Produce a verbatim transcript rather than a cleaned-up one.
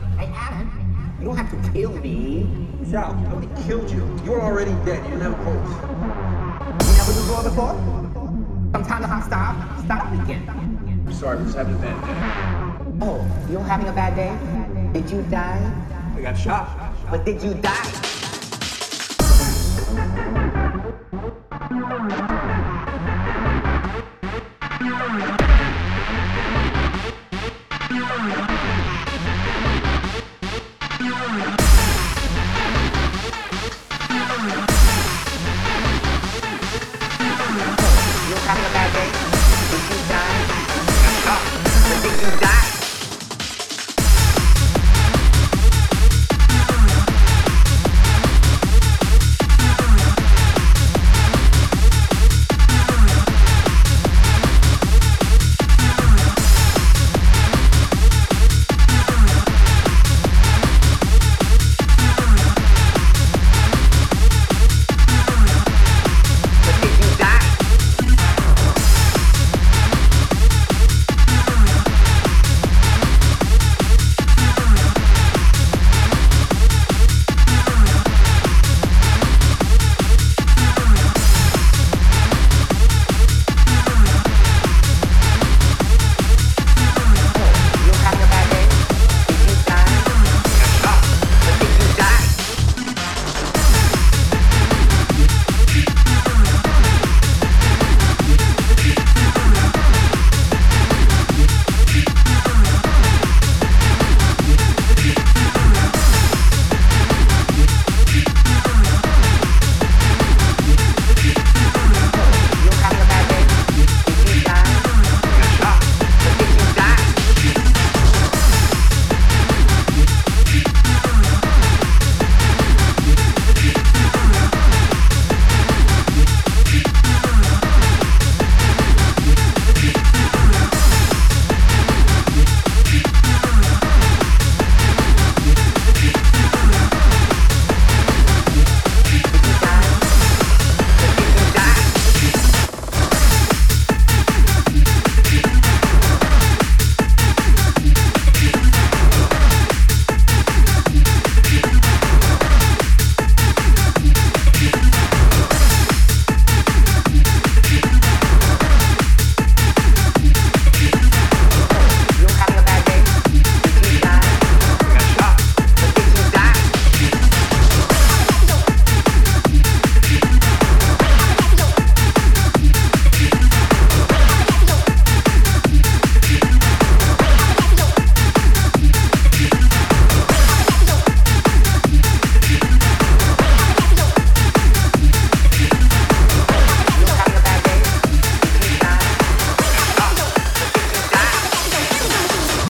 Hey, Alan, you don't have to kill me. Sal, nobody killed you. You were already dead. You didn't have a pulse. You never do war before? Sometimes the hot stop, stop again. I'm sorry, I'm just having a bad day. Oh, you're having a bad day? Did you die? I got shot. But did you die?